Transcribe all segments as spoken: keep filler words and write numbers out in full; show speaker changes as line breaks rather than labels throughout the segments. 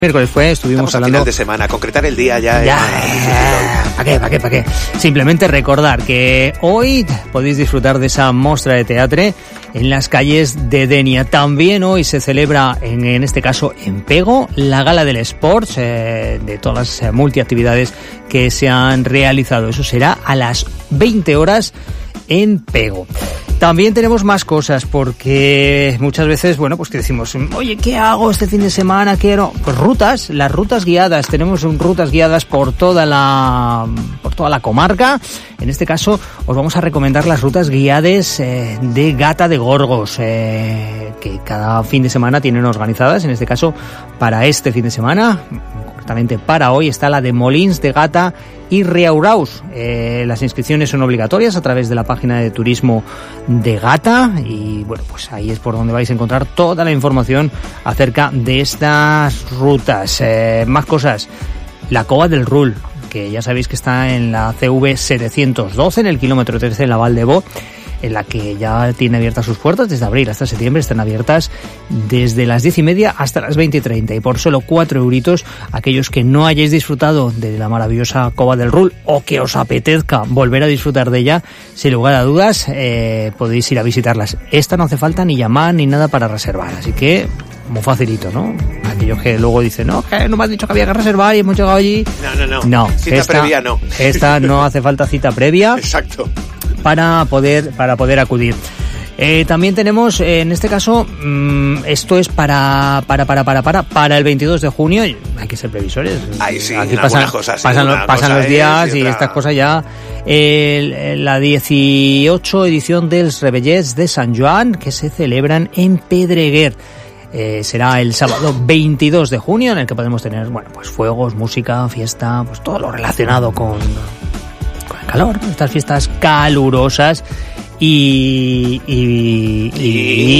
Miércoles fue, estuvimos
Estamos
hablando...
a final de semana, concretar el día ya...
Ya, ¿para qué, para qué, para qué? Simplemente recordar que hoy podéis disfrutar de esa mostra de teatro en las calles de Denia. También hoy se celebra, en, en este caso en Pego, la Gala del Sports, eh, de todas las eh, multiactividades que se han realizado. Eso será a las veinte horas en Pego. También tenemos más cosas, porque muchas veces, bueno, pues que decimos, oye, ¿qué hago este fin de semana? Quiero, pues rutas, las rutas guiadas. Tenemos rutas guiadas por toda la, por toda la comarca. En este caso, os vamos a recomendar las rutas guiadas eh, de Gata de Gorgos, eh, que cada fin de semana tienen organizadas. En este caso, para este fin de semana, concretamente para hoy, está la de Molins de Gata y Riauraus. Eh, las inscripciones son obligatorias a través de la página de turismo de Gata y bueno, pues ahí es por donde vais a encontrar toda la información acerca de estas rutas. Eh, más cosas, la Cova del Rul, que ya sabéis que está en la C V setecientos doce, en el kilómetro trece, en la Val de Bo, en la que ya tiene abiertas sus puertas desde abril hasta septiembre. Están abiertas desde las diez y media hasta las veinte y treinta, y por solo cuatro euritos, aquellos que no hayáis disfrutado de la maravillosa Cova del Rul o que os apetezca volver a disfrutar de ella, sin lugar a dudas, eh, podéis ir a visitarlas. Esta no hace falta ni llamar ni nada para reservar, así que muy facilito, ¿no? Aquellos que luego dicen, no, que no me has dicho que había que reservar y hemos llegado allí.
No, no, no.
No,
cita
esta,
previa no.
Esta no hace falta cita previa.
Exacto.
Para poder, para poder acudir. Eh, también tenemos, eh, en este caso, mmm, esto es para, para, para, para, para, para el veintidós de junio. Hay que ser previsores.
Ahí sí,
aquí
en
pasan,
cosas,
pasan,
una
pasan
cosa
los días
es, y,
y
otra...
estas cosas ya. Eh, la dieciocho edición dels Rebellets de San Joan, que se celebran en Pedreguer. Eh, será el sábado veintidós de junio, en el que podemos tener, bueno, pues fuegos, música, fiesta, pues todo lo relacionado con, con el calor, estas fiestas calurosas y y, y,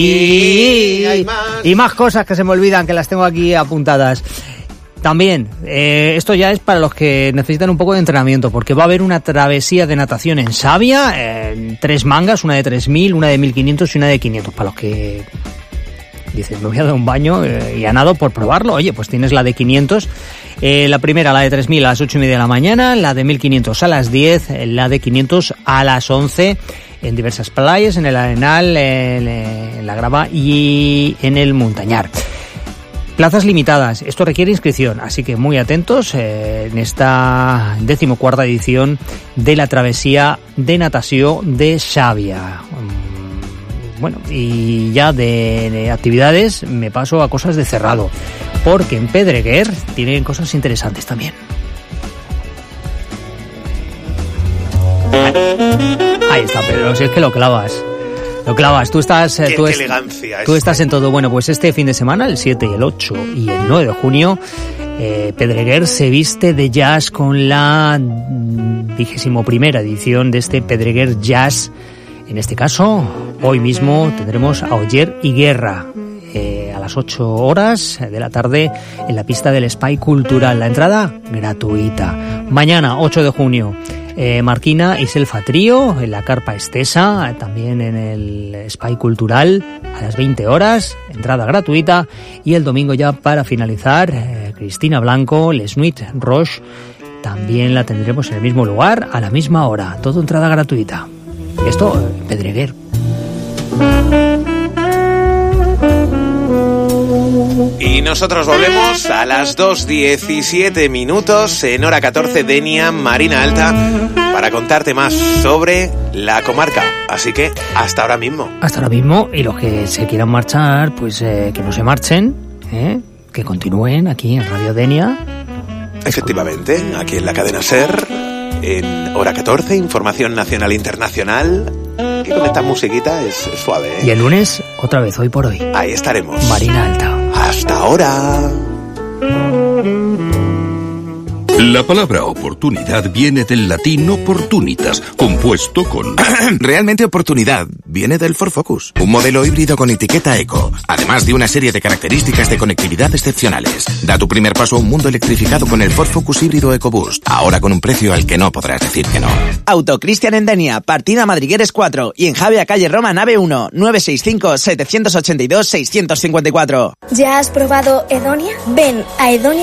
y, y,
más.
y más cosas que se me olvidan, que las tengo aquí apuntadas. También, eh, esto ya es para los que necesitan un poco de entrenamiento, porque va a haber una travesía de natación en Xàbia, eh, tres mangas, una de tres mil, una de mil quinientos y una de quinientos, para los que dices, me voy a dar un baño eh, y a nado por probarlo. Oye, pues tienes la de quinientos, eh, la primera, la de tres mil, a las ocho y media de la mañana, la de mil quinientos a las diez, la de quinientos a las once, en diversas playas, en el Arenal, en, en la Grava y en el Montañar. Plazas limitadas, esto requiere inscripción, así que muy atentos eh, en esta decimocuarta edición de la travesía de natación de Xàbia. Bueno, y ya de, de actividades me paso a cosas de cerrado, porque en Pedreguer tienen cosas interesantes también. Ahí está, Pedro, si es que lo clavas. Lo clavas, tú estás...
Qué,
tú
qué
es,
elegancia.
Tú
este.
estás en todo. Bueno, pues este fin de semana, el siete y el ocho y el nueve de junio, eh, Pedreguer se viste de jazz con la vigésimo primera edición de este Pedreguer Jazz. En este caso, hoy mismo tendremos a Oller y Guerra eh, a las ocho horas de la tarde en la pista del Espai Cultural. La entrada gratuita. Mañana, ocho de junio, eh, Marquina y Selfa Trío en la Carpa Estesa, también en el Espai Cultural a las veinte horas, entrada gratuita. Y el domingo, ya para finalizar, eh, Cristina Blanco, Les Nuit Roche, también la tendremos en el mismo lugar a la misma hora. Todo entrada gratuita. Esto, en Pedreguer.
Y nosotros volvemos a las dos diecisiete minutos en hora catorce, Denia, Marina Alta, para contarte más sobre la comarca. Así que hasta ahora mismo.
Hasta ahora mismo, y los que se quieran marchar, pues eh, que no se marchen, ¿eh? Que continúen aquí en Radio Denia.
Efectivamente, aquí en la cadena SER, en hora catorce, información nacional e internacional. Y con esta musiquita es, es suave, ¿eh?
Y el lunes, otra vez, hoy por hoy.
Ahí estaremos.
Marina Alta.
Hasta ahora.
La palabra oportunidad viene del latín opportunitas, compuesto con...
Realmente oportunidad viene del Ford Focus, un modelo híbrido con etiqueta eco, además de una serie de características de conectividad excepcionales. Da tu primer paso a un mundo electrificado con el Ford Focus híbrido EcoBoost, ahora con un precio al que no podrás decir que no.
Auto Cristian en Denia, partida Madrigueres cuatro y en Javea calle Roma nave uno, nueve seis cinco, siete ocho dos, seis cinco cuatro.
¿Ya has probado Edonia? Ven a Edonia